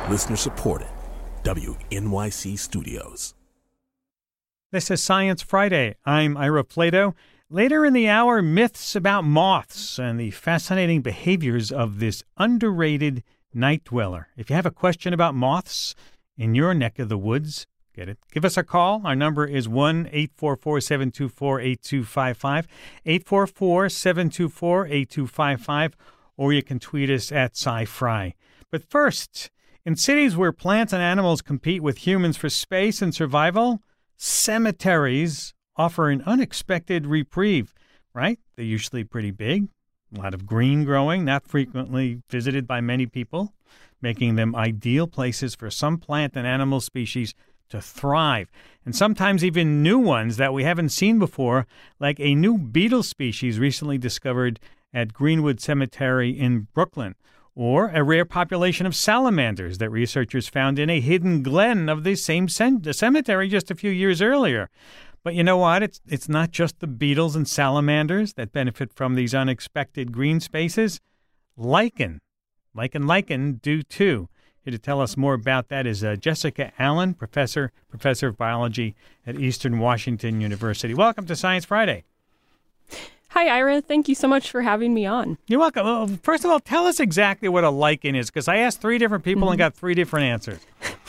Listener supported. WNYC Studios. This is Science Friday. I'm Ira Plato. Later in the hour, myths about moths and the fascinating behaviors of this underrated night dweller. If you have a question about moths in your neck of the woods, give us a call. Our number is 1-844-724-8255, 844-724-8255, or you can tweet us at SciFri. But first, in cities where plants and animals compete with humans for space and survival, cemeteries offer an unexpected reprieve, right? They're usually pretty big, a lot of green growing, not frequently visited by many people, making them ideal places for some plant and animal species to thrive, and sometimes even new ones that we haven't seen before, like a new beetle species recently discovered at Greenwood Cemetery in Brooklyn, or a rare population of salamanders that researchers found in a hidden glen of the same cemetery just a few years earlier. But you know what? It's not just the beetles and salamanders that benefit from these unexpected green spaces. Lichen do too. Here to tell us more about that is Jessica Allen, professor of biology at Eastern Washington University. Welcome to Science Friday. Hi, Ira. Thank you so much for having me on. You're welcome. Well, first of all, tell us exactly what a lichen is, because I asked 3 different people and got 3 different answers.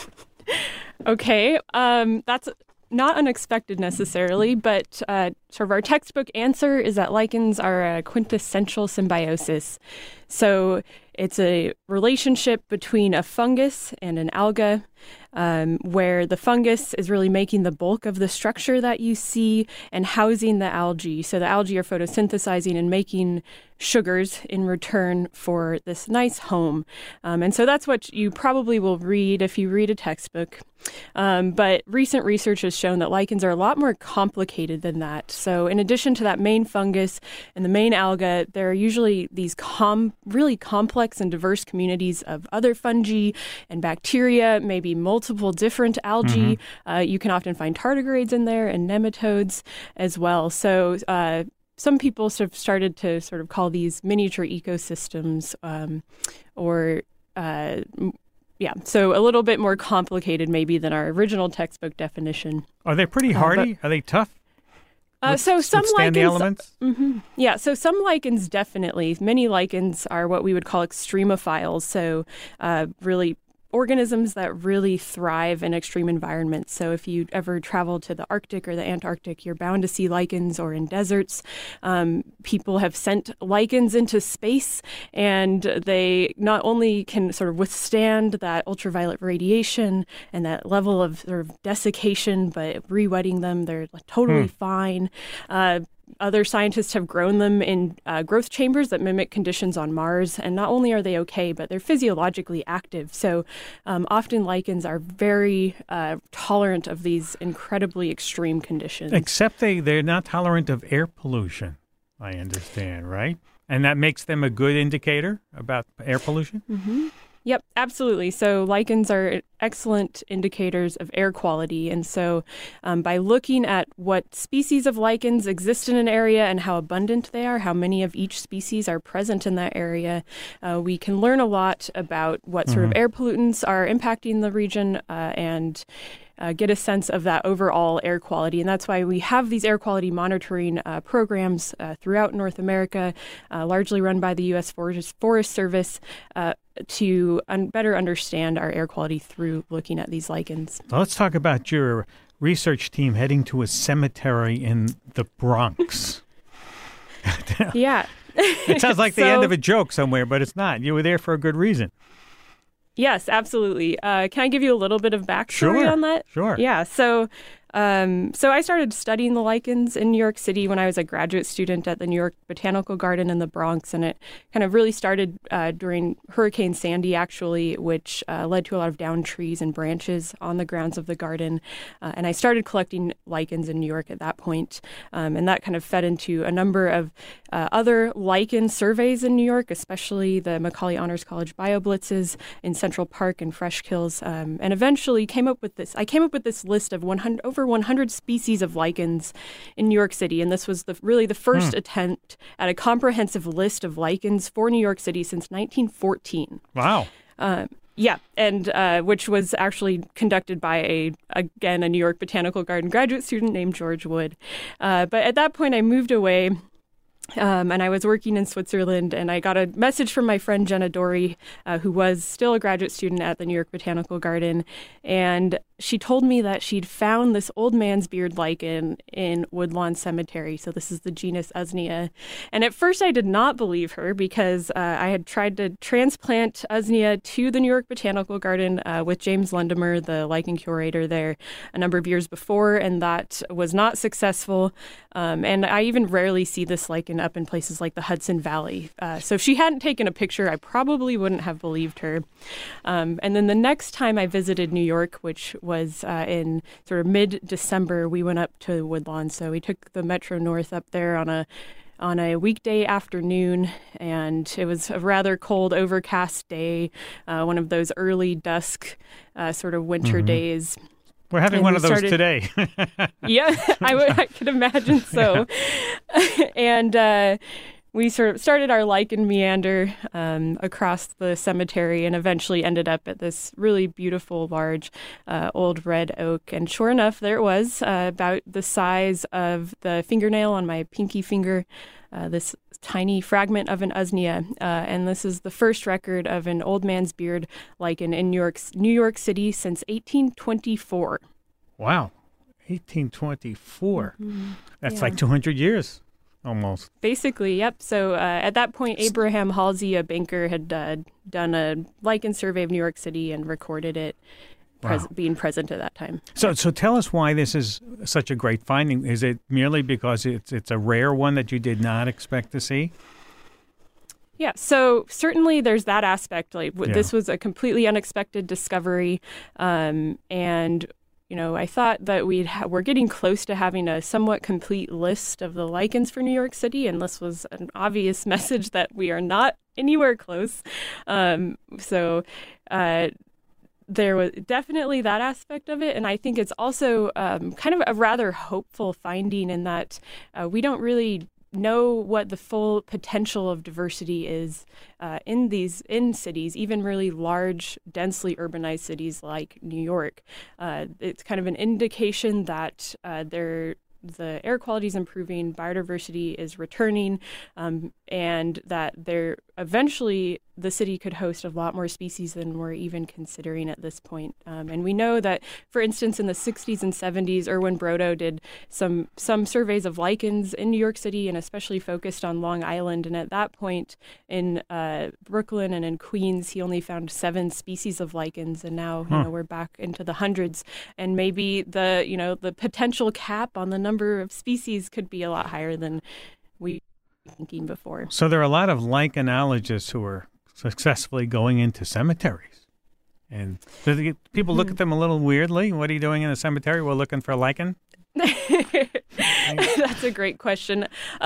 Okay. That's not unexpected necessarily, but sort of our textbook answer is that lichens are a quintessential symbiosis. So it's a relationship between a fungus and an alga, where the fungus is really making the bulk of the structure that you see and housing the algae. So the algae are photosynthesizing and making sugars in return for this nice home. And so that's what you probably will read if you read a textbook. But recent research has shown that lichens are a lot more complicated than that. So in addition to that main fungus and the main alga, there are usually these really complex and diverse communities of other fungi and bacteria, maybe multiple different algae. You can often find tardigrades in there and nematodes as well. So some people sort of started to sort of call these miniature ecosystems so a little bit more complicated maybe than our original textbook definition. Are they pretty hardy? Are they tough? So some lichens, the elements? Yeah, so some lichens definitely. Many lichens are what we would call extremophiles, so really organisms that really thrive in extreme environments. So if you ever travel to the Arctic or the Antarctic, you're bound to see lichens, or in deserts. People have sent lichens into space, and they not only can sort of withstand that ultraviolet radiation and that level of sort of desiccation, but re-wetting them, they're totally fine. Other scientists have grown them in growth chambers that mimic conditions on Mars. And not only are they okay, but they're physiologically active. So often lichens are very tolerant of these incredibly extreme conditions. Except they're not tolerant of air pollution, I understand, right? And that makes them a good indicator about air pollution? Yep, absolutely. So lichens are excellent indicators of air quality. And so by looking at what species of lichens exist in an area and how abundant they are, how many of each species are present in that area, we can learn a lot about what sort of air pollutants are impacting the region and get a sense of that overall air quality. And that's why we have these air quality monitoring programs throughout North America, largely run by the U.S. Forest Service, to better understand our air quality through looking at these lichens. So let's talk about your research team heading to a cemetery in the Bronx. Yeah. It sounds like the end of a joke somewhere, but it's not. You were there for a good reason. Yes, absolutely. Can I give you a little bit of backstory on that? Sure. Yeah. So I started studying the lichens in New York City when I was a graduate student at the New York Botanical Garden in the Bronx, and it kind of really started during Hurricane Sandy, actually, which led to a lot of downed trees and branches on the grounds of the garden. And I started collecting lichens in New York at that point, and that kind of fed into a number of other lichen surveys in New York, especially the Macaulay Honors College BioBlitzes in Central Park and Fresh Kills, and eventually came up with this list of over 100 species of lichens in New York City. And this was really the first attempt at a comprehensive list of lichens for New York City since 1914. Wow. Yeah, and which was actually conducted by a New York Botanical Garden graduate student named George Wood. But at that point, I moved away. And I was working in Switzerland, and I got a message from my friend Jenna Dory, who was still a graduate student at the New York Botanical Garden. And she told me that she'd found this old man's beard lichen in Woodlawn Cemetery. So this is the genus Usnea. And at first I did not believe her because I had tried to transplant Usnea to the New York Botanical Garden with James Lundemer, the lichen curator there, a number of years before, and that was not successful. And I even rarely see this lichen up in places like the Hudson Valley. So if she hadn't taken a picture, I probably wouldn't have believed her. And then the next time I visited New York, which was in sort of mid-December, we went up to Woodlawn. So we took the Metro North up there on a weekday afternoon, and it was a rather cold, overcast day, one of those early dusk sort of winter days. We're having one of those today. Yeah, I could imagine so. Yeah. And we sort of started our lichen meander across the cemetery and eventually ended up at this really beautiful, large, old red oak. And sure enough, there it was, about the size of the fingernail on my pinky finger, this tiny fragment of an Usnea. And this is the first record of an old man's beard lichen in New York City since 1824. Wow, 1824. Mm-hmm. That's like 200 years. Almost. Basically, yep. So at that point, Abraham Halsey, a banker, had done a lichen survey of New York City and recorded it being present at that time. So tell us why this is such a great finding. Is it merely because it's a rare one that you did not expect to see? Yeah, so certainly there's that aspect. This was a completely unexpected discovery, and you know, I thought that we're getting close to having a somewhat complete list of the lichens for New York City, and this was an obvious message that we are not anywhere close. There was definitely that aspect of it, and I think it's also kind of a rather hopeful finding in that we don't really know what the full potential of diversity is in cities, even really large, densely urbanized cities like New York. It's kind of an indication that the air quality is improving, biodiversity is returning, and that eventually the city could host a lot more species than we're even considering at this point. And we know that, for instance, in the 60s and 70s, Erwin Brodo did some surveys of lichens in New York City and especially focused on Long Island. And at that point in Brooklyn and in Queens, he only found 7 species of lichens. And now we're back into the hundreds. And maybe the potential cap on the number of species could be a lot higher than we were thinking before. So there are a lot of lichenologists who are successfully going into cemeteries. And do people look at them a little weirdly? What are you doing in a cemetery? We're looking for a lichen? That's a great question.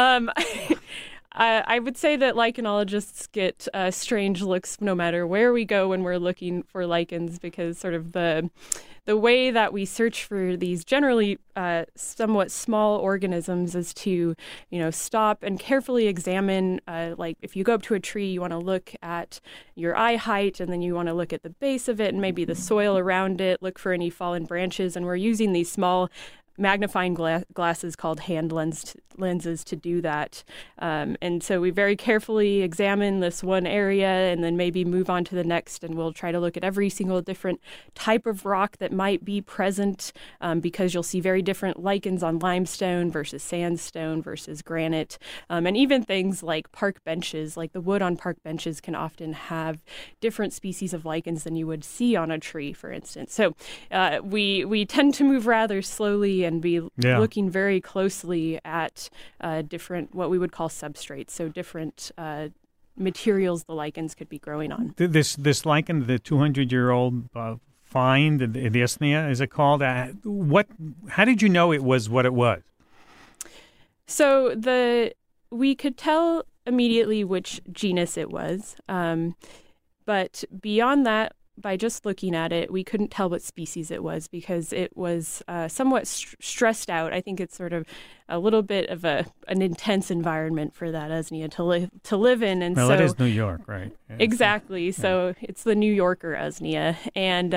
I would say that lichenologists get strange looks no matter where we go when we're looking for lichens, because sort of the way that we search for these generally somewhat small organisms is to, stop and carefully examine, like if you go up to a tree, you want to look at your eye height, and then you want to look at the base of it and maybe the soil around it, look for any fallen branches. And we're using these small magnifying glasses called hand lenses to do that. And so we very carefully examine this one area and then maybe move on to the next, and we'll try to look at every single different type of rock that might be present, because you'll see very different lichens on limestone versus sandstone versus granite. And even things like park benches, like the wood on park benches can often have different species of lichens than you would see on a tree, for instance. So we tend to move rather slowly and be looking very closely at different, what we would call substrates, so different materials the lichens could be growing on. This lichen, the 200-year-old find, the Usnea, is it called? How did you know it was what it was? So we could tell immediately which genus it was, but beyond that, by just looking at it, we couldn't tell what species it was because it was somewhat stressed out. I think it's sort of a little bit of an intense environment for that Usnea to live in. And well, so it is New York, right? Yeah, exactly. So it's the New Yorker Usnea. And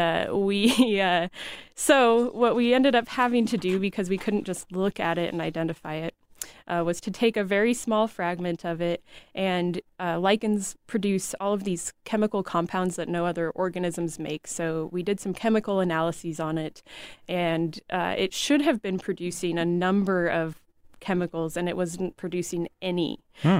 so what we ended up having to do, because we couldn't just look at it and identify it, was to take a very small fragment of it, and lichens produce all of these chemical compounds that no other organisms make. So we did some chemical analyses on it, and it should have been producing a number of chemicals, and it wasn't producing any.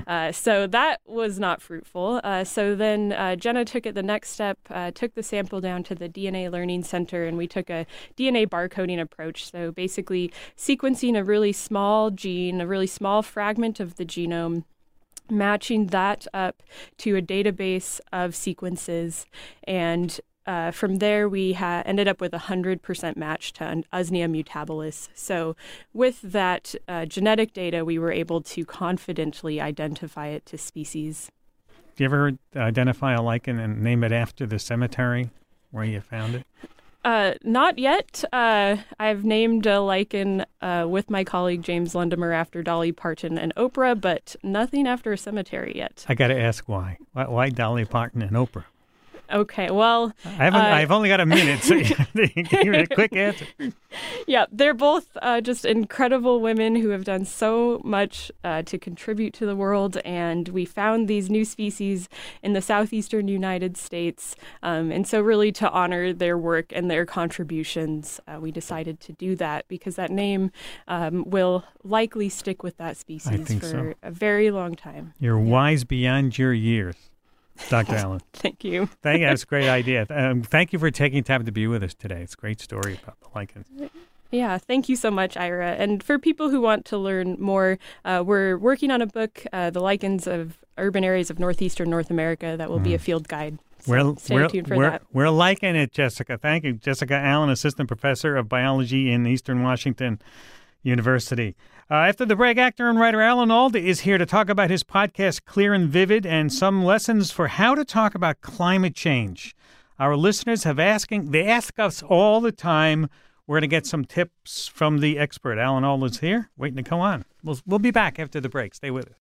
So that was not fruitful. So then Jenna took it the next step, took the sample down to the DNA Learning Center, and we took a DNA barcoding approach. So basically sequencing a really small gene, a really small fragment of the genome, matching that up to a database of sequences, and from there, we ended up with 100% match to Usnea mutabilis. So with that genetic data, we were able to confidently identify it to species. Do you ever identify a lichen and name it after the cemetery where you found it? Not yet. I've named a lichen with my colleague James Lundemer after Dolly Parton and Oprah, but nothing after a cemetery yet. I got to ask why. Why Dolly Parton and Oprah? Okay, well, I've only got a minute, so you give me a quick answer. Yeah, they're both just incredible women who have done so much to contribute to the world, and we found these new species in the southeastern United States, and so really to honor their work and their contributions, we decided to do that because that name will likely stick with that species for a very long time. You're wise beyond your years, Dr. Allen. Thank you. That's a great idea. Thank you for taking time to be with us today. It's a great story about the lichens. Yeah, thank you so much, Ira. And for people who want to learn more, we're working on a book, The Lichens of Urban Areas of Northeastern North America, that will be a field guide. So stay tuned for that. We're liking it, Jessica. Thank you. Jessica Allen, Assistant Professor of Biology in Eastern Washington University. After the break, actor and writer Alan Alda is here to talk about his podcast, Clear and Vivid, and some lessons for how to talk about climate change. Our listeners they ask us all the time. We're going to get some tips from the expert. Alan Alda's here, waiting to come on. We'll be back after the break. Stay with us.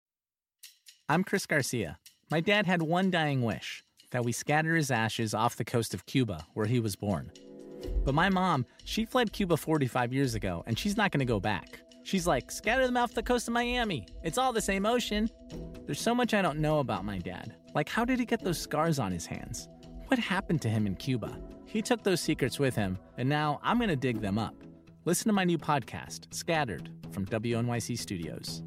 I'm Chris Garcia. My dad had one dying wish, that we scatter his ashes off the coast of Cuba, where he was born. But my mom, she fled Cuba 45 years ago, and she's not going to go back. She's like, scatter them off the coast of Miami. It's all the same ocean. There's so much I don't know about my dad. Like, how did he get those scars on his hands? What happened to him in Cuba? He took those secrets with him, and now I'm going to dig them up. Listen to my new podcast, Scattered, from WNYC Studios.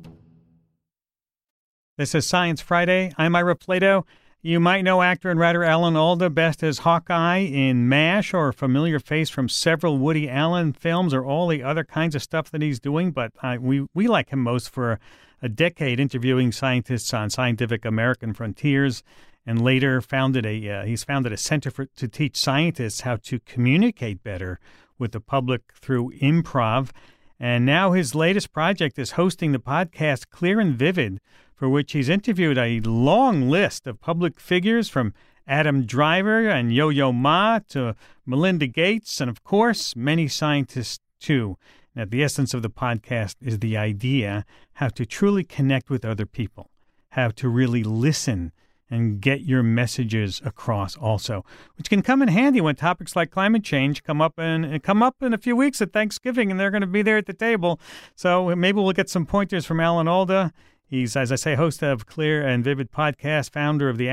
This is Science Friday. I'm Ira Plato. You might know actor and writer Alan Alda best as Hawkeye in MASH, or a familiar face from several Woody Allen films, or all the other kinds of stuff that he's doing. But we like him most for a decade interviewing scientists on Scientific American Frontiers, and later he's founded a center to teach scientists how to communicate better with the public through improv. And now his latest project is hosting the podcast Clear and Vivid, for which he's interviewed a long list of public figures from Adam Driver and Yo-Yo Ma to Melinda Gates, and of course, many scientists too. Now, the essence of the podcast is the idea how to truly connect with other people, how to really listen and get your messages across also, which can come in handy when topics like climate change come up in a few weeks at Thanksgiving, and they're going to be there at the table. So maybe we'll get some pointers from Alan Alda. He's, as I say, host of Clear and Vivid podcast, founder of the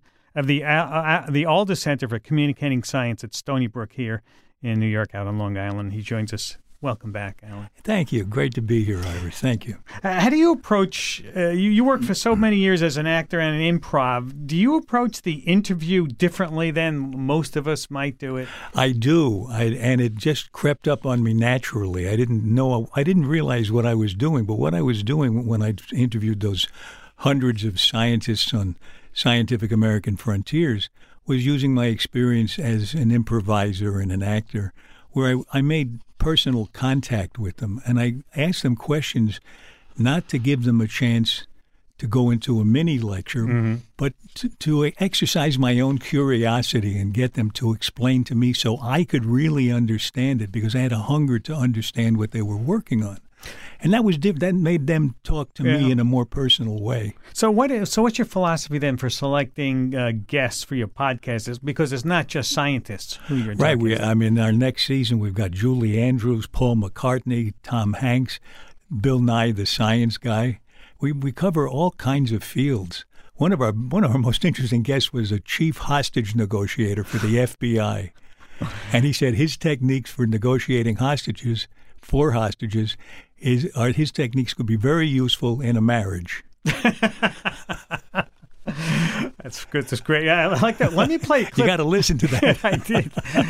Alda Center for Communicating Science at Stony Brook here in New York, out on Long Island. He joins us. Welcome back, Alan. Thank you. Great to be here, Iris. Thank you. How do you approach, you work for so many years as an actor and an improv. Do you approach the interview differently than most of us might do it? I do. And it just crept up on me naturally. I didn't realize what I was doing, but what I was doing when I interviewed those hundreds of scientists on Scientific American Frontiers was using my experience as an improviser and an actor, where I made personal contact with them, and I asked them questions not to give them a chance to go into a mini lecture, but to exercise my own curiosity and get them to explain to me so I could really understand it, because I had a hunger to understand what they were working on. And that was that made them talk to me in a more personal way. So what's your philosophy then for selecting guests for your podcast? Because it's not just scientists who you're talking to. I mean, our next season we've got Julie Andrews, Paul McCartney, Tom Hanks, Bill Nye the Science Guy. We cover all kinds of fields. One of our most interesting guests was a chief hostage negotiator for the FBI, and he said his techniques for negotiating hostages. His techniques could be very useful in a marriage. That's good. That's great. Yeah, I like that. Let me play a clip. You got to listen to that. I did.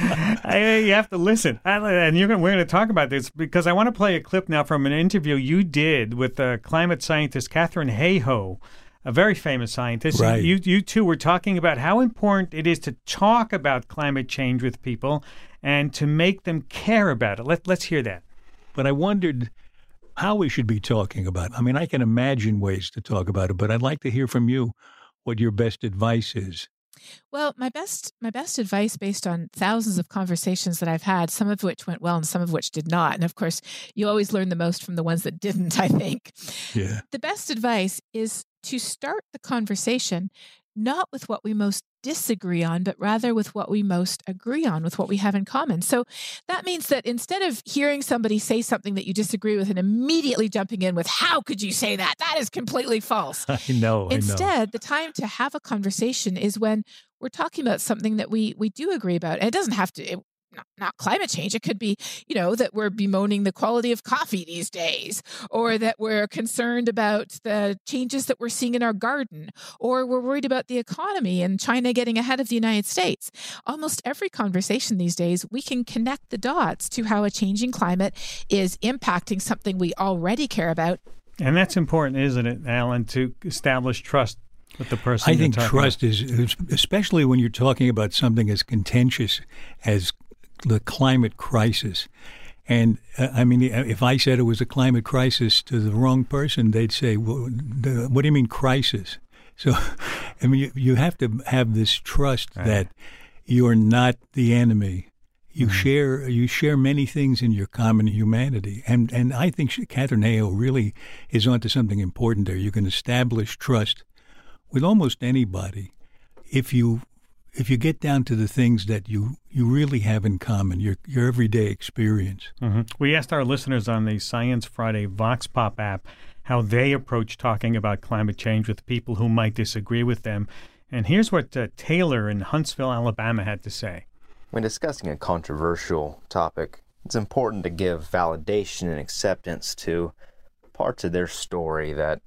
You have to listen. And we're going to talk about this because I want to play a clip now from an interview you did with climate scientist Katharine Hayhoe, a very famous scientist. Right. You two were talking about how important it is to talk about climate change with people and to make them care about it. Let's hear that. But I wondered how we should be talking about it. I mean, I can imagine ways to talk about it, but I'd like to hear from you what your best advice is. Well, my best advice, based on thousands of conversations that I've had, some of which went well and some of which did not. And of course, you always learn the most from the ones that didn't, I think. Yeah. The best advice is to start the conversation not with what we most disagree on, but rather with what we most agree on, with what we have in common. So that means that instead of hearing somebody say something that you disagree with and immediately jumping in with, how could you say that? That is completely false. I know. Instead, the time to have a conversation is when we're talking about something that we do agree about. And it doesn't have to... Not climate change. It could be, that we're bemoaning the quality of coffee these days, or that we're concerned about the changes that we're seeing in our garden, or we're worried about the economy and China getting ahead of the United States. Almost every conversation these days, we can connect the dots to how a changing climate is impacting something we already care about. And that's important, isn't it, Alan, to establish trust with the person. I think trust is, especially when you're talking about something as contentious as the climate crisis. And I mean, if I said it was a climate crisis to the wrong person, they'd say, well, what do you mean crisis? So, I mean, you have to have this trust that you're not the enemy. You share many things in your common humanity. And I think Katharine Hayhoe really is onto something important there. You can establish trust with almost anybody if you get down to the things that you really have in common, your everyday experience. Mm-hmm. We asked our listeners on the Science Friday Vox Pop app how they approach talking about climate change with people who might disagree with them. And here's what Taylor in Huntsville, Alabama had to say. When discussing a controversial topic, it's important to give validation and acceptance to parts of their story that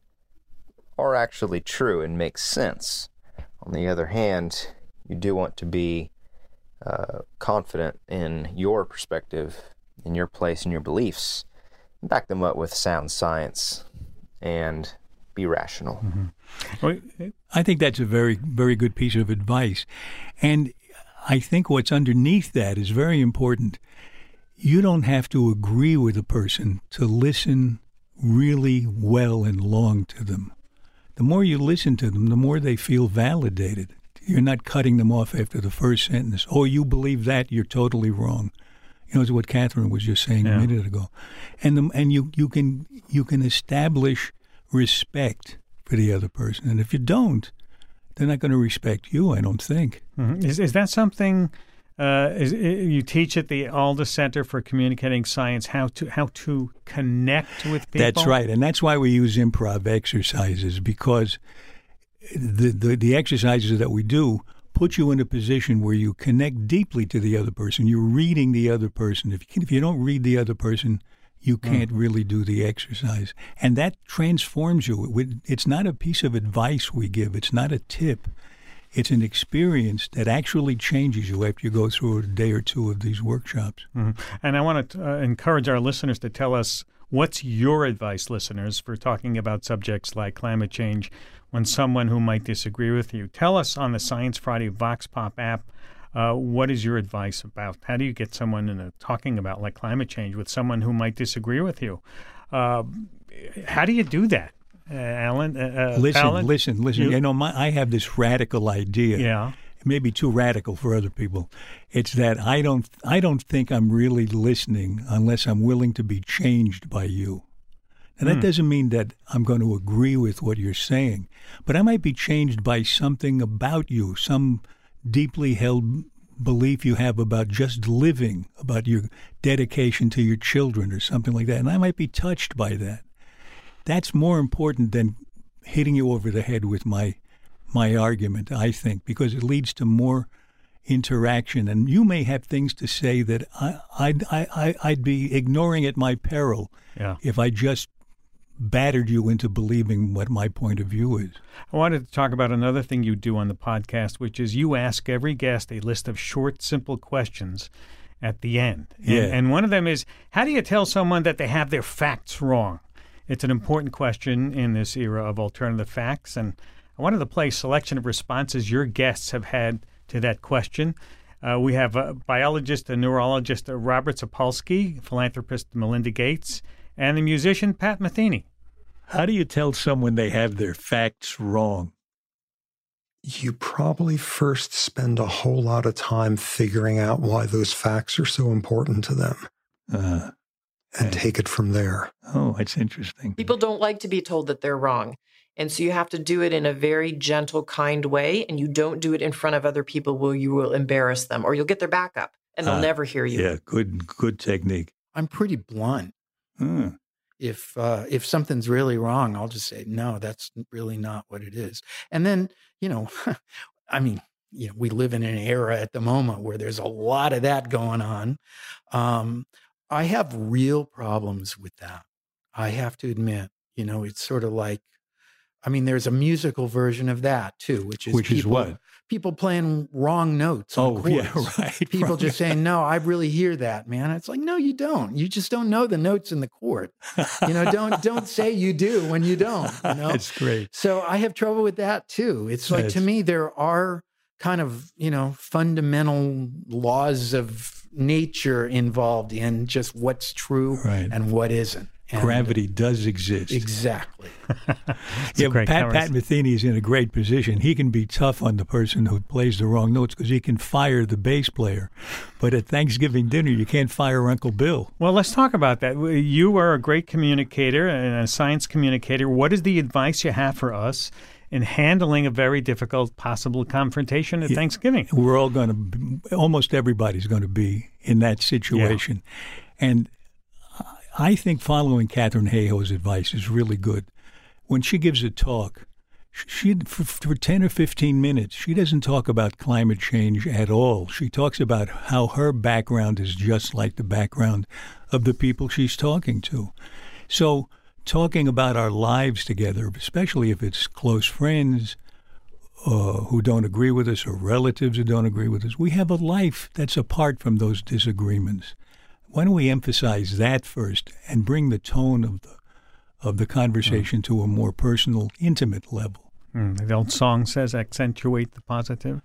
are actually true and make sense. On the other hand, you do want to be confident in your perspective, in your place, in your beliefs. Back them up with sound science and be rational. Mm-hmm. I think that's a very, very good piece of advice. And I think what's underneath that is very important. You don't have to agree with a person to listen really well and long to them. The more you listen to them, the more they feel validated. You're not cutting them off after the first sentence. Oh, you believe that? You're totally wrong. It's what Katharine was just saying a minute ago. And you can establish respect for the other person. And if you don't, they're not going to respect you, I don't think. Mm-hmm. Is that something you teach at the Alda Center for Communicating Science, how to connect with people? That's right. And that's why we use improv exercises, because the exercises that we do put you in a position where you connect deeply to the other person. You're reading the other person. If you don't read the other person, you can't really do the exercise. And that transforms you. It's not a piece of advice we give. It's not a tip. It's an experience that actually changes you after you go through a day or two of these workshops. Mm-hmm. And I want to encourage our listeners to tell us, what's your advice, listeners, for talking about subjects like climate change when someone who might disagree with you? Tell us on the Science Friday Vox Pop app, what is your advice about? How do you get someone talking about like climate change with someone who might disagree with you? How do you do that? Alan? Listen. I have this radical idea. Yeah. It may be too radical for other people. It's that I don't think I'm really listening unless I'm willing to be changed by you. And that doesn't mean that I'm going to agree with what you're saying, but I might be changed by something about you, some deeply held belief you have about just living, about your dedication to your children or something like that. And I might be touched by that. That's more important than hitting you over the head with my argument, I think, because it leads to more interaction. And you may have things to say that I'd be ignoring at my peril if I just battered you into believing what my point of view is. I wanted to talk about another thing you do on the podcast, which is you ask every guest a list of short, simple questions at the end. And one of them is, how do you tell someone that they have their facts wrong? It's an important question in this era of alternative facts, and I wanted to play a selection of responses your guests have had to that question. We have a biologist and neurologist Robert Sapolsky, philanthropist Melinda Gates, and the musician Pat Metheny. How do you tell someone they have their facts wrong? You probably first spend a whole lot of time figuring out why those facts are so important to them. And take it from there. Oh, that's interesting. People don't like to be told that they're wrong. And so you have to do it in a very gentle, kind way. And you don't do it in front of other people where you will embarrass them or you'll get their back up and they'll never hear you. Yeah, good technique. I'm pretty blunt. If something's really wrong, I'll just say, no, that's really not what it is. And then, we live in an era at the moment where there's a lot of that going on. I have real problems with that. I have to admit, it's sort of like, there's a musical version of that too, which is what? People playing wrong notes on chords. Yeah, right. People just saying, no, I really hear that, man. It's like, no, you don't. You just don't know the notes in the chord. Don't say you do when you don't. That's great. So I have trouble with that too. It's like, to me, there are kind of, fundamental laws of nature involved in just what's true and what isn't. And gravity does exist. Exactly. Pat Metheny is in a great position. He can be tough on the person who plays the wrong notes because he can fire the bass player. But at Thanksgiving dinner, you can't fire Uncle Bill. Well, let's talk about that. You are a great communicator and a science communicator. What is the advice you have for us in handling a very difficult possible confrontation at Thanksgiving? We're all almost everybody's going to be in that situation. Yeah. And I think following Katharine Hayhoe's advice is really good. When she gives a talk, for 10 or 15 minutes, she doesn't talk about climate change at all. She talks about how her background is just like the background of the people she's talking to. So talking about our lives together, especially if it's close friends who don't agree with us or relatives who don't agree with us, we have a life that's apart from those disagreements. Why don't we emphasize that first and bring the tone of the conversation to a more personal, intimate level? The old song says, accentuate the positive.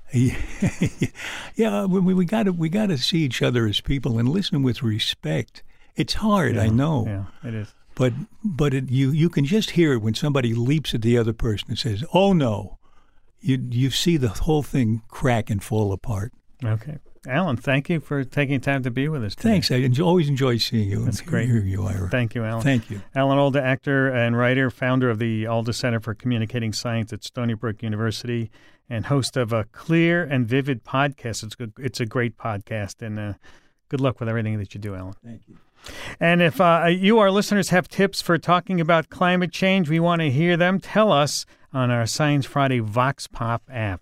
Yeah, we got to see each other as people and listen with respect. It's hard, I know. Yeah, it is. But you can just hear it when somebody leaps at the other person and says, "Oh no," you see the whole thing crack and fall apart. Okay. Alan, thank you for taking time to be with us today. Thanks. I always enjoy seeing you. That's great. Hearing you, Ira. Thank you, Alan. Thank you. Alan Alda, actor and writer, founder of the Alda Center for Communicating Science at Stony Brook University, and host of a Clear and Vivid podcast. It's a great podcast, and good luck with everything that you do, Alan. Thank you. And if you, our listeners, have tips for talking about climate change, we want to hear them. Tell us on our Science Friday Vox Pop app.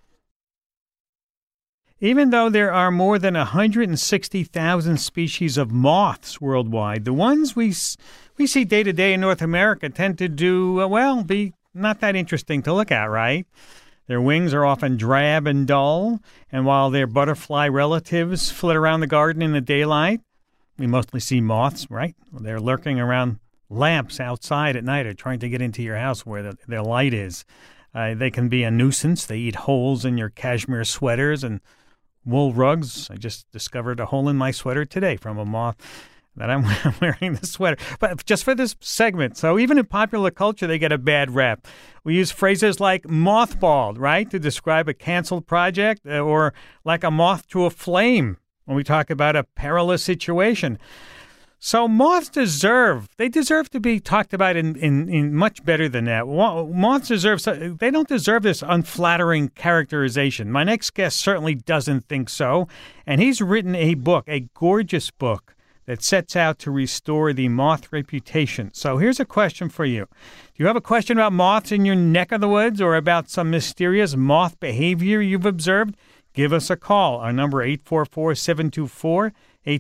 Even though there are more than 160,000 species of moths worldwide, the ones we see day to day in North America tend to be not that interesting to look at, right? Their wings are often drab and dull, and while their butterfly relatives flit around the garden in the daylight, we mostly see moths, right? They're lurking around lamps outside at night or trying to get into your house where their light is. They can be a nuisance. They eat holes in your cashmere sweaters and wool rugs. I just discovered a hole in my sweater today from a moth. that I'm wearing the sweater. But just for this segment. So even in popular culture, they get a bad rap. We use phrases like mothballed, right, to describe a canceled project, or like a moth to a flame when we talk about a perilous situation. So moths deserve to be talked about in much better than that. Moths they don't deserve this unflattering characterization. My next guest certainly doesn't think so, and he's written a book, a gorgeous book, that sets out to restore the moth reputation. So here's a question for you. Do you have a question about moths in your neck of the woods, or about some mysterious moth behavior you've observed? Give us a call. Our number 844-724-8255,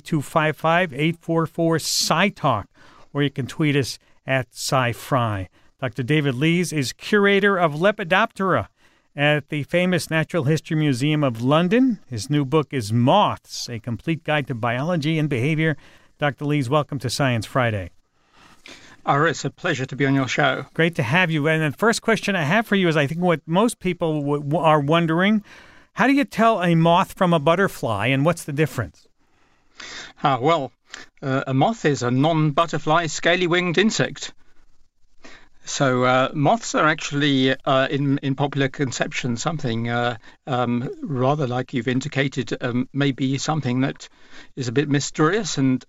844-SciTalk, or you can tweet us at SciFry. Dr. David Lees is curator of Lepidoptera at the famous Natural History Museum of London. His new book is Moths, A Complete Guide to Biology and Behavior. Dr. Lees, welcome to Science Friday. It's a pleasure to be on your show. Great to have you. And the first question I have for you is, I think what most people are wondering, how do you tell a moth from a butterfly, and what's the difference? A moth is a non-butterfly scaly-winged insect. So moths are actually, in popular conception, something rather like you've indicated, maybe something that is a bit mysterious and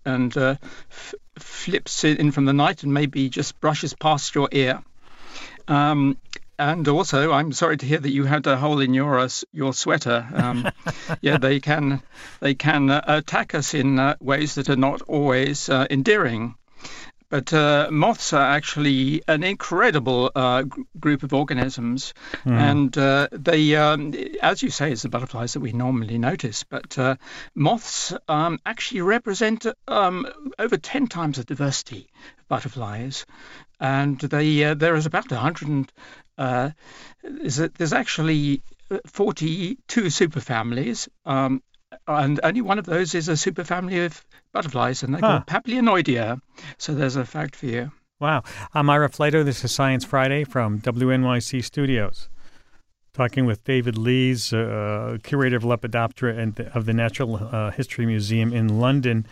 flips in from the night and maybe just brushes past your ear. And also, I'm sorry to hear that you had a hole in your sweater. They can attack us in ways that are not always endearing. But moths are actually an incredible group of organisms, and they, as you say, it's the butterflies that we normally notice. But moths actually represent over 10 times the diversity of butterflies, and there is about 100. There's actually 42 superfamilies, and only one of those is a superfamily of butterflies, and they're called Papilionoidea. So there's a fact for you. Wow. I'm Ira Flato. This is Science Friday from WNYC Studios. Talking with David Lees, curator of Lepidoptera and of the Natural History Museum in London.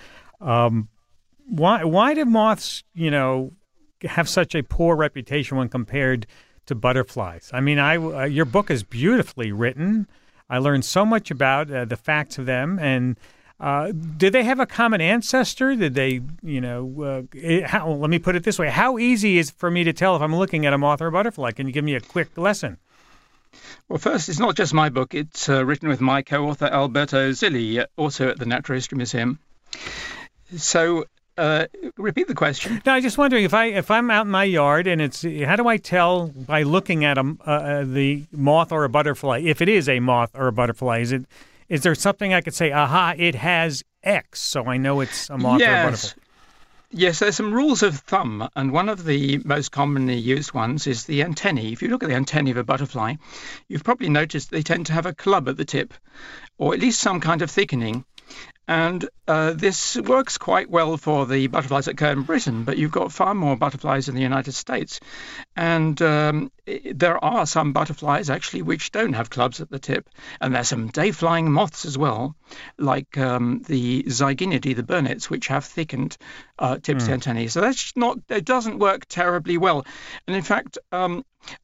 Why do moths, have such a poor reputation when compared to butterflies? I mean, your book is beautifully written. I learned so much about the facts of them. And did they have a common ancestor? Did they, let me put it this way. How easy is it for me to tell if I'm looking at a moth or a butterfly? Can you give me a quick lesson? Well, first, it's not just my book. It's written with my co-author, Alberto Zilli, also at the Natural History Museum. So repeat the question. No, I'm just wondering if I'm out in my yard and how do I tell by looking at the moth or a butterfly if it is a moth or a butterfly? Is there something I could say? Aha, it has X, so I know it's a moth or a butterfly. Yes, there's some rules of thumb, and one of the most commonly used ones is the antennae. If you look at the antennae of a butterfly, you've probably noticed they tend to have a club at the tip, or at least some kind of thickening. And this works quite well for the butterflies that occur in Britain, but you've got far more butterflies in the United States. And there are some butterflies, actually, which don't have clubs at the tip. And there's some day-flying moths as well, like the Zyginidae, the burnets, which have thickened tips to antennae. So it doesn't work terribly well. And in fact, on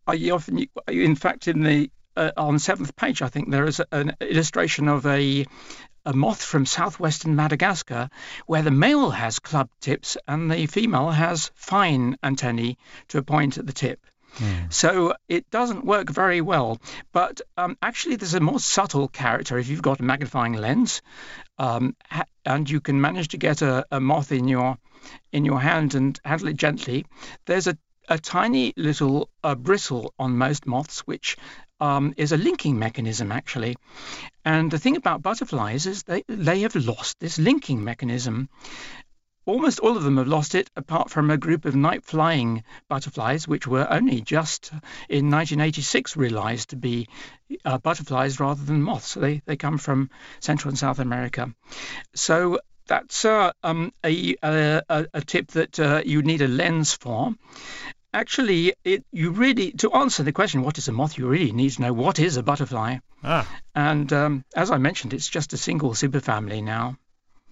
the seventh page, I think there is an illustration of a moth from southwestern Madagascar, where the male has clubbed tips and the female has fine antennae to a point at the tip. So it doesn't work very well. But actually, there's a more subtle character if you've got a magnifying lens, and you can manage to get a moth in your hand and handle it gently. There's a tiny little bristle on most moths, which is a linking mechanism, actually. And the thing about butterflies is they have lost this linking mechanism. Almost all of them have lost it, apart from a group of night-flying butterflies, which were only just in 1986 realized to be butterflies rather than moths. So they come from Central and South America. So that's a tip that you need a lens for. Actually, to answer the question, what is a moth, you really need to know what is a butterfly. And as I mentioned, it's just a single superfamily now.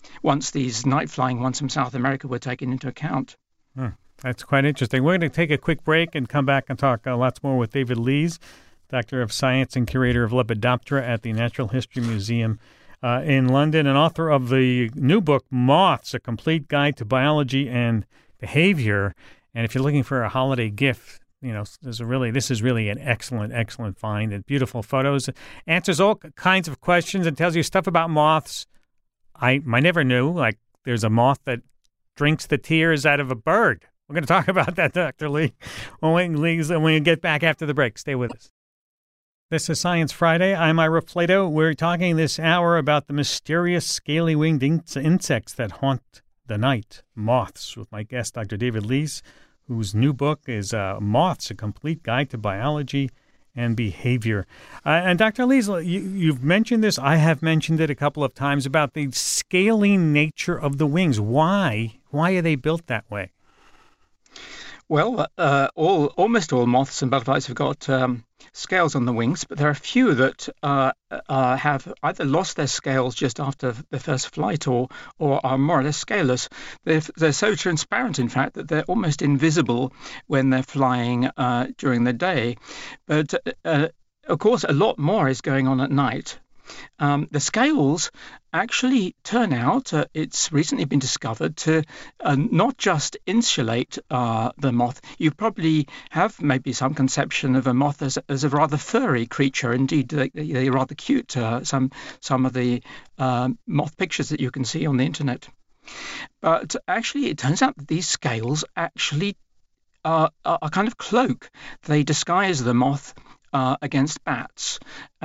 once these night-flying ones from South America were taken into account. That's quite interesting. We're going to take a quick break and come back and talk lots more with David Lees, Doctor of Science and Curator of Lepidoptera at the Natural History Museum in London, and author of the new book, Moths, A Complete Guide to Biology and Behavior. And if you're looking for a holiday gift, this is really an excellent find, and beautiful photos. Answers all kinds of questions and tells you stuff about moths I never knew. Like there's a moth that drinks the tears out of a bird. We're going to talk about that, Dr. Lee, when we get back after the break. Stay with us. This is Science Friday. I'm Ira Flato. We're talking this hour about the mysterious scaly-winged insects that haunt the night, moths, with my guest, Dr. David Lees, whose new book is Moths, A Complete Guide to Biology and Behavior. And Dr. Lees, you've mentioned this. I have mentioned it a couple of times about the scaly nature of the wings. Why are they built that way? Well, almost all moths and butterflies have got scales on the wings, but there are a few that have either lost their scales just after the first flight or are more or less scaleless. They're so transparent, in fact, that they're almost invisible when they're flying during the day. But, of course, a lot more is going on at night. The scales actually turn out, it's recently been discovered, to not just insulate the moth. You probably have maybe some conception of a moth as a rather furry creature. Indeed, they're rather cute, some of the moth pictures that you can see on the internet. But actually, it turns out that these scales actually are a kind of cloak. They disguise the moth against bats.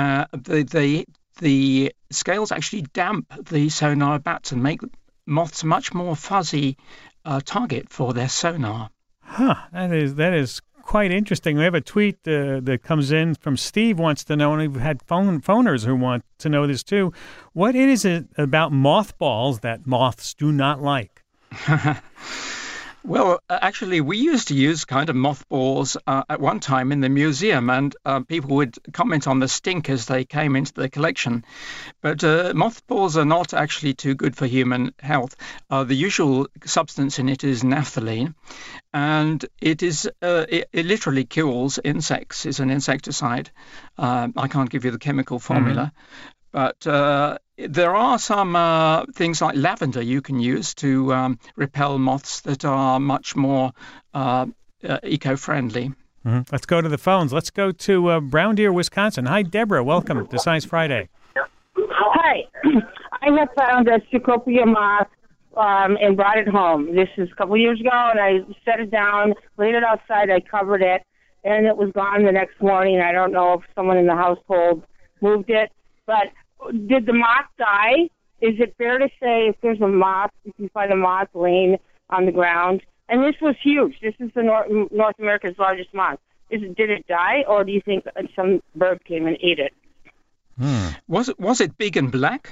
The scales actually damp the sonar bats and make moths a much more fuzzy target for their sonar. That is quite interesting. We have a tweet that comes in from Steve wants to know, and we've had phoners who want to know this too. What is it about mothballs that moths do not like? Well, actually, we used to use kind of mothballs at one time in the museum, and people would comment on the stink as they came into the collection. But mothballs are not actually too good for human health. The usual substance in it is naphthalene, and it literally kills insects. It's an insecticide. I can't give you the chemical formula. But there are some things like lavender you can use to repel moths that are much more eco-friendly. Let's go to the phones. Let's go to Brown Deer, Wisconsin. Hi, Deborah. Welcome to Science Friday. Hi. I have found a Cecropia moth and brought it home. This is a couple of years ago, and I set it down, laid it outside, I covered it, and it was gone the next morning. I don't know if someone in the household moved it. But did the moth die? Is it fair to say if there's a moth, if you find a moth laying on the ground, and this was huge. This is the North America's largest moth. Did it die, or do you think some bird came and ate it? Was it big and black?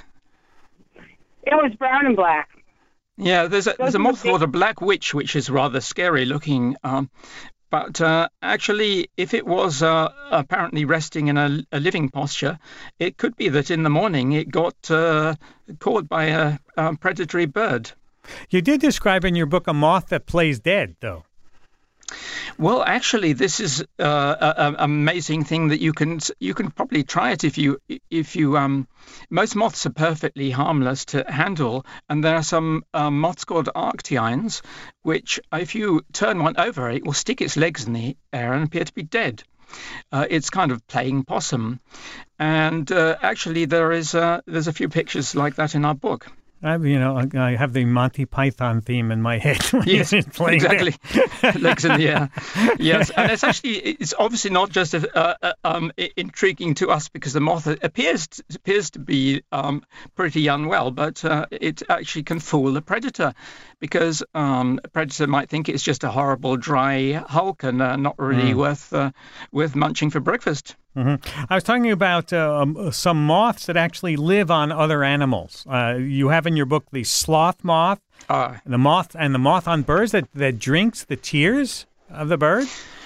It was brown and black. Yeah, there's a moth called a black witch, which is rather scary looking. But actually, if it was apparently resting in a living posture, it could be that in the morning it got caught by a predatory bird. You did describe in your book a moth that plays dead, though. Well, actually, this is an amazing thing that you can probably try it if you most moths are perfectly harmless to handle, and there are some moths called arctiines, which if you turn one over, it will stick its legs in the air and appear to be dead. It's kind of playing possum, and actually there's a few pictures like that in our book. I have the Monty Python theme in my head. Yes, exactly. Legs in the air. Yes, and it's obviously not just intriguing to us because the moth appears to be pretty unwell, but it actually can fool a predator because a predator might think it's just a horrible dry hulk and not really worth munching for breakfast. I was talking about some moths that actually live on other animals. You have in your book the sloth moth, the moth on birds that drinks the tears of the bird.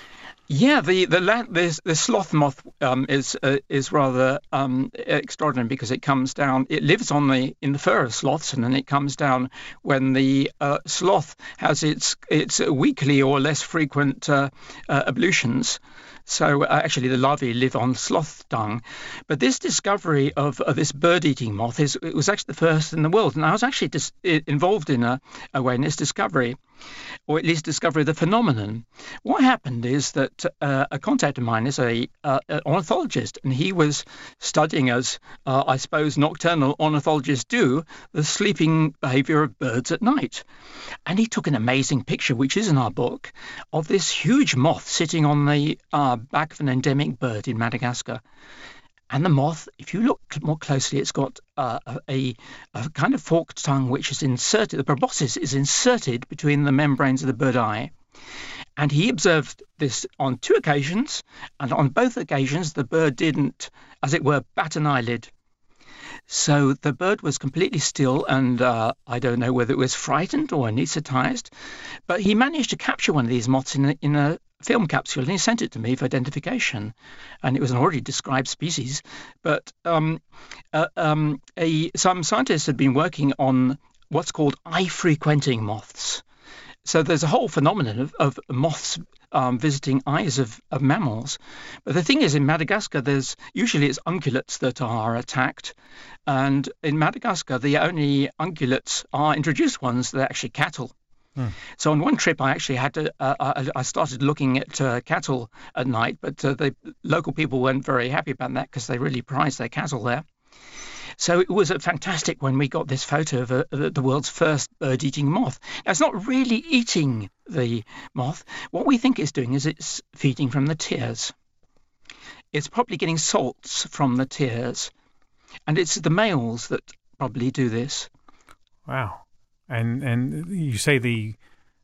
Yeah, the sloth moth is rather extraordinary because it comes down. It lives in the fur of sloths, and then it comes down when the sloth has its weekly or less frequent ablutions. So actually, the larvae live on sloth dung. But this discovery of this bird-eating moth it was actually the first in the world, and I was actually involved in a way in this discovery, or at least discovery of the phenomenon. What happened is that a contact of mine is an ornithologist, and he was studying, as I suppose nocturnal ornithologists do, the sleeping behavior of birds at night. And he took an amazing picture, which is in our book, of this huge moth sitting on the back of an endemic bird in Madagascar. And the moth, if you look more closely, it's got a kind of forked tongue which is inserted, the proboscis is inserted between the membranes of the bird eye. And he observed this on 2 occasions, and on both occasions the bird didn't, as it were, bat an eyelid. So the bird was completely still, and I don't know whether it was frightened or anaesthetized, but he managed to capture one of these moths in a film capsule, and he sent it to me for identification. And it was an already described species, but some scientists had been working on what's called eye-frequenting moths. So there's a whole phenomenon of moths visiting eyes of mammals. But the thing is, in Madagascar, usually it's ungulates that are attacked. And in Madagascar, the only ungulates are introduced ones that are actually cattle. So on one trip, I actually had to. I started looking at cattle at night, but the local people weren't very happy about that because they really prized their cattle there. So it was fantastic when we got this photo of the world's first bird-eating moth. Now, it's not really eating the moth. What we think it's doing is it's feeding from the tears. It's probably getting salts from the tears, and it's the males that probably do this. Wow. And you say the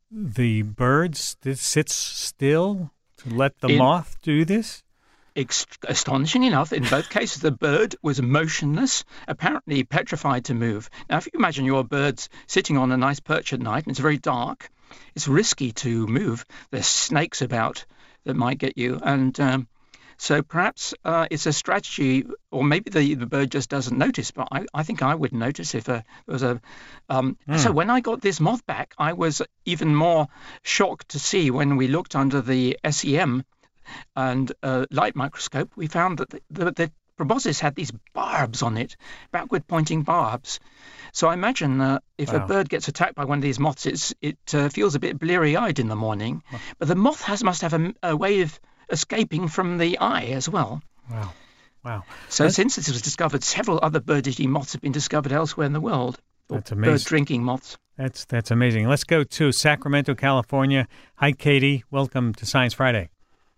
birds sits still to let the moth do this? Astonishing enough, in both cases, the bird was motionless, apparently petrified to move. Now, if you imagine your bird's sitting on a nice perch at night and it's very dark, it's risky to move. There's snakes about that might get you. And so perhaps it's a strategy, or maybe the bird just doesn't notice, but I think I would notice if there was a... So when I got this moth back, I was even more shocked to see when we looked under the SEM and light microscope, we found that the proboscis had these barbs on it, backward-pointing barbs. So I imagine if a bird gets attacked by one of these moths, it feels a bit bleary-eyed in the morning. But the moth must have a way of escaping from the eye as well. Wow. So since this was discovered, several other bird-eating moths have been discovered elsewhere in the world. That's amazing. Bird-drinking moths. That's amazing. Let's go to Sacramento, California. Hi, Katie. Welcome to Science Friday.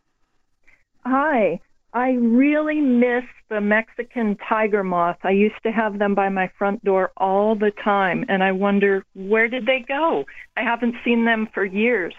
Hi. I really miss the Mexican tiger moth. I used to have them by my front door all the time, and I wonder, where did they go? I haven't seen them for years.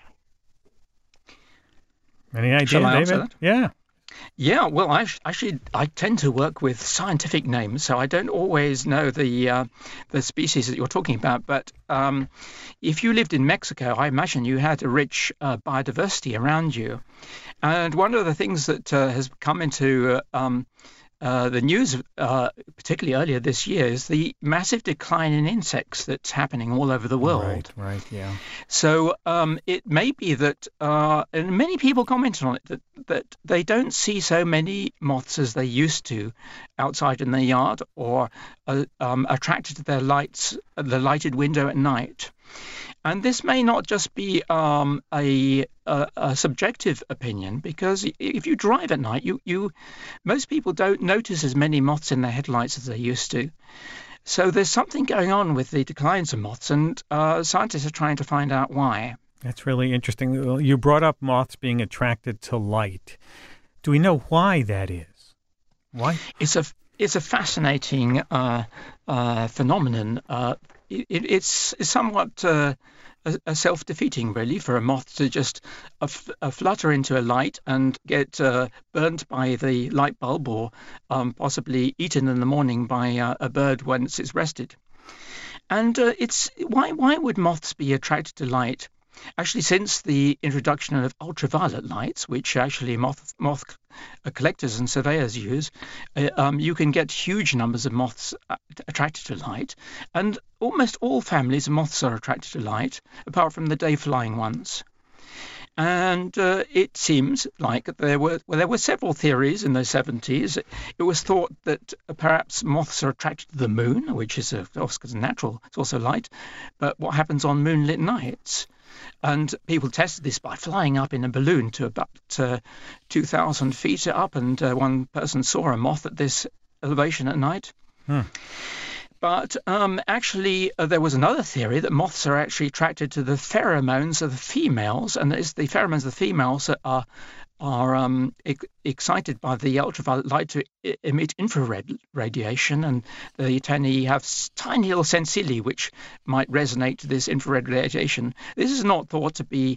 Any idea, Shall I answer David? that? Yeah, well, I tend to work with scientific names, so I don't always know the species that you're talking about. But if you lived in Mexico, I imagine you had a rich biodiversity around you. And one of the things that has come into the news, particularly earlier this year, is the massive decline in insects that's happening all over the world. Right, yeah. So it may be that, and many people commented on it, that they don't see so many moths as they used to outside in the yard or attracted to their lights, the lighted window at night. And this may not just be a subjective opinion, because if you drive at night, most people don't notice as many moths in their headlights as they used to. So there's something going on with the declines of moths, and scientists are trying to find out why. That's really interesting. You brought up moths being attracted to light. Do we know why that is? Why? It's a fascinating phenomenon. It's somewhat a self-defeating, really, for a moth to just flutter into a light and get burnt by the light bulb, or possibly eaten in the morning by a bird once it's rested. And it's why would moths be attracted to light? Actually, since the introduction of ultraviolet lights, which actually moth collectors and surveyors use, you can get huge numbers of moths attracted to light, and almost all families of moths are attracted to light, apart from the day-flying ones. And it seems like there were several theories in the 70s. It was thought that perhaps moths are attracted to the moon, which is of course natural. It's also light. But what happens on moonlit nights? And people tested this by flying up in a balloon to about 2,000 feet up, and one person saw a moth at this elevation at night. But actually, there was another theory that moths are actually attracted to the pheromones of the females, and it's the pheromones of the females that are excited by the ultraviolet light to emit infrared radiation, and the antennae have tiny little sensili which might resonate to this infrared radiation. This is not thought to be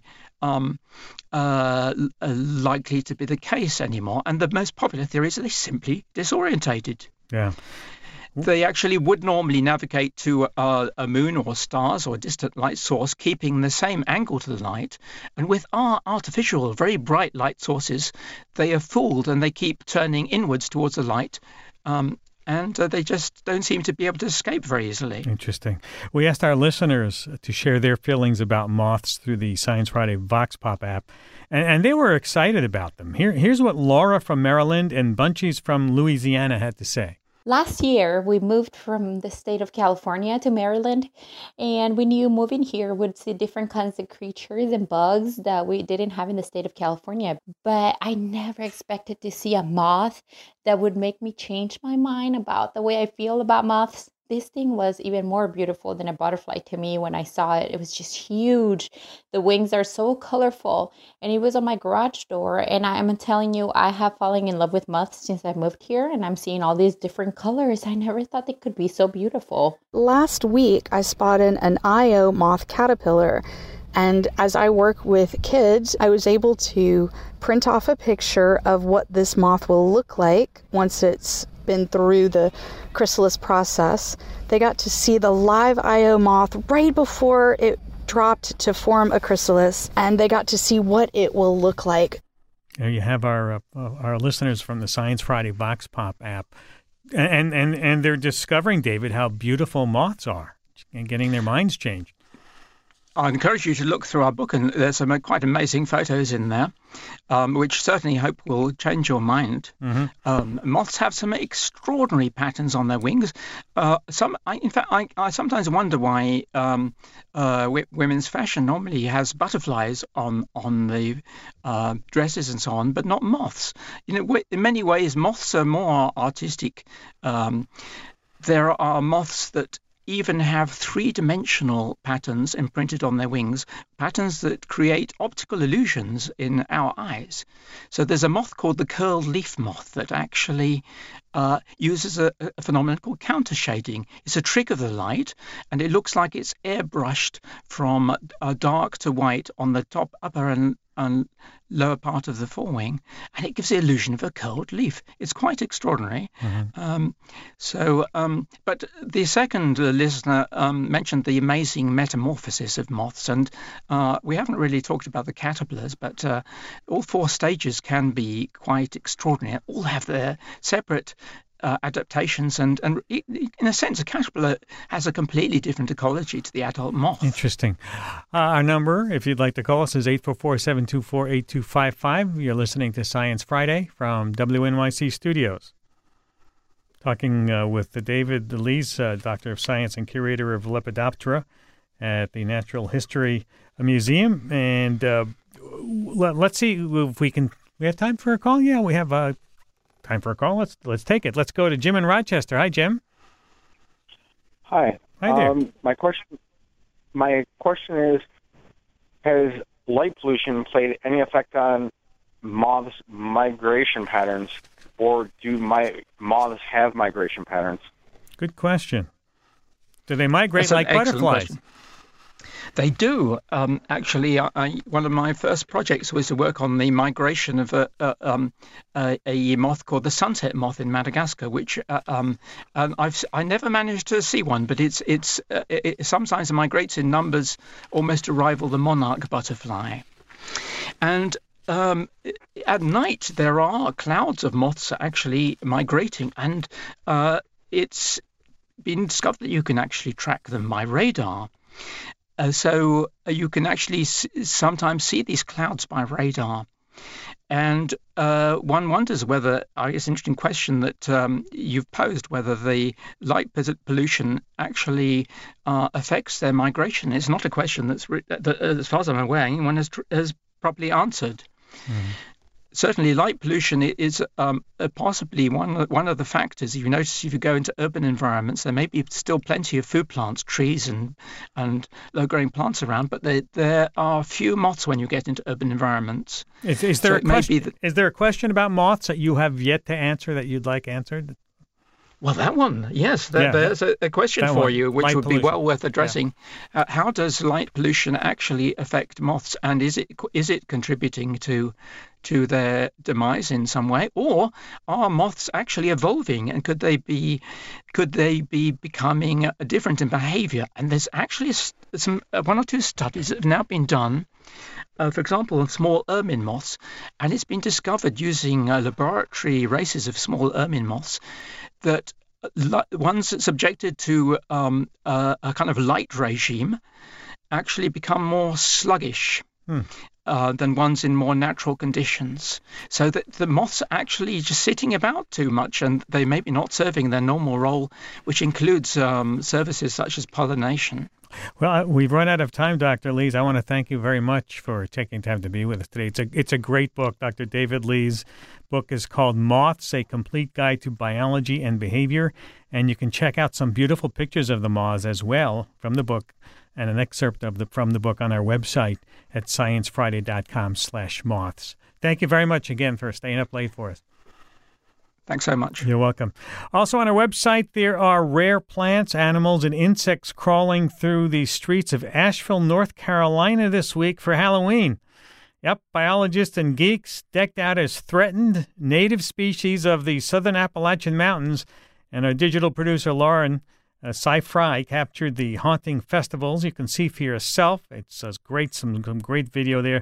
likely to be the case anymore, and the most popular theory is that they're simply disorientated. Yeah. They actually would normally navigate to a moon or stars or a distant light source, keeping the same angle to the light. And with our artificial, very bright light sources, they are fooled and they keep turning inwards towards the light. And they just don't seem to be able to escape very easily. Interesting. We asked our listeners to share their feelings about moths through the Science Friday Vox Pop app, and they were excited about them. Here's what Laura from Maryland and Bunchies from Louisiana had to say. Last year, we moved from the state of California to Maryland, and we knew moving here would see different kinds of creatures and bugs that we didn't have in the state of California. But I never expected to see a moth that would make me change my mind about the way I feel about moths. This thing was even more beautiful than a butterfly to me when I saw it. It was just huge. The wings are so colorful, and it was on my garage door. And I'm telling you, I have fallen in love with moths since I moved here, and I'm seeing all these different colors. I never thought they could be so beautiful. Last week, I spotted an Io moth caterpillar. And as I work with kids, I was able to print off a picture of what this moth will look like once it's been through the chrysalis process. They got to see the live Io moth right before it dropped to form a chrysalis, and they got to see what it will look like. There you have our listeners from the Science Friday Vox Pop app, and they're discovering, David, how beautiful moths are and getting their minds changed. I encourage you to look through our book, and there's some quite amazing photos in there, which certainly hope will change your mind. Mm-hmm. Moths have some extraordinary patterns on their wings. I sometimes wonder why women's fashion normally has butterflies on the dresses and so on, but not moths. In many ways, moths are more artistic. There are moths that even have three-dimensional patterns imprinted on their wings, patterns that create optical illusions in our eyes. So there's a moth called the curled leaf moth that actually uses a phenomenon called countershading. It's a trick of the light, and it looks like it's airbrushed from dark to white on the top, upper and lower part of the forewing, and it gives the illusion of a curled leaf. It's quite extraordinary. Mm-hmm. But the second listener mentioned the amazing metamorphosis of moths, and we haven't really talked about the caterpillars, but all four stages can be quite extraordinary. All have their separate adaptations, and in a sense, a caterpillar has a completely different ecology to the adult moth. Interesting. Our number, if you'd like to call us, is 844-724-8255. You're listening to Science Friday from WNYC Studios. Talking with David Lees, Doctor of Science and Curator of Lepidoptera at the Natural History Museum. And let's see if we have time for a call? Yeah, we have time for a call. Let's take it. Let's go to Jim in Rochester. Hi, Jim. Hi. Hi there. My question is, has light pollution played any effect on moths' migration patterns, or do moths have migration patterns? Good question. Do they migrate like butterflies? Question. They do. Actually, one of my first projects was to work on the migration of a moth called the sunset moth in Madagascar, which I never managed to see one, but it sometimes migrates in numbers almost to rival the monarch butterfly. And at night, there are clouds of moths actually migrating, and it's been discovered that you can actually track them by radar. So you can actually sometimes see these clouds by radar. And one wonders whether, it's an interesting question that you've posed, whether the light pollution actually affects their migration. It's not a question that as far as I'm aware, anyone has properly answered. Certainly, light pollution is possibly one of the factors. You notice if you go into urban environments, there may be still plenty of food plants, trees, and low-growing plants around, but there are few moths when you get into urban environments. Is there a question about moths that you have yet to answer that you'd like answered? Well, that one, yes. There's a question for you, which would be well worth addressing. Yeah. How does light pollution actually affect moths, and is it contributing to their demise in some way, or are moths actually evolving, and could they be becoming different in behavior? And there's actually one or two studies that have now been done. For example, on small ermine moths, and it's been discovered using laboratory races of small ermine moths that ones subjected to a kind of light regime actually become more sluggish than ones in more natural conditions. So that the moths are actually just sitting about too much, and they may be not serving their normal role, which includes services such as pollination. Well, we've run out of time, Dr. Lees. I want to thank you very much for taking time to be with us today. It's a great book. Dr. David Lees' book is called Moths, A Complete Guide to Biology and Behavior. And you can check out some beautiful pictures of the moths as well from the book, and an excerpt from the book on our website at sciencefriday.com/moths. Thank you very much again for staying up late for us. Thanks so much. You're welcome. Also on our website, there are rare plants, animals, and insects crawling through the streets of Asheville, North Carolina this week for Halloween. Yep, biologists and geeks decked out as threatened native species of the southern Appalachian Mountains, and our digital producer, Lauren Sci-Fry, captured the haunting festivals. You can see for yourself. It's great, some great video there.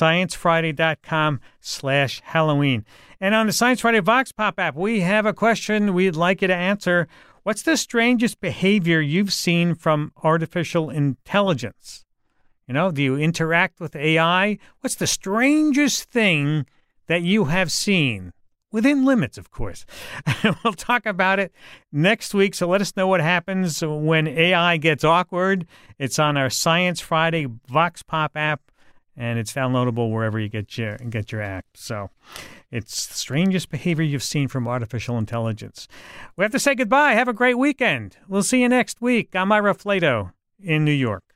ScienceFriday.com/Halloween. And on the Science Friday Vox Pop app, we have a question we'd like you to answer. What's the strangest behavior you've seen from artificial intelligence? Do you interact with AI? What's the strangest thing that you have seen? Within limits, of course. We'll talk about it next week, so let us know what happens when AI gets awkward. It's on our Science Friday Vox Pop app, and it's downloadable wherever you get your app. So it's the strangest behavior you've seen from artificial intelligence. We have to say goodbye. Have a great weekend. We'll see you next week. I'm Ira Flato in New York.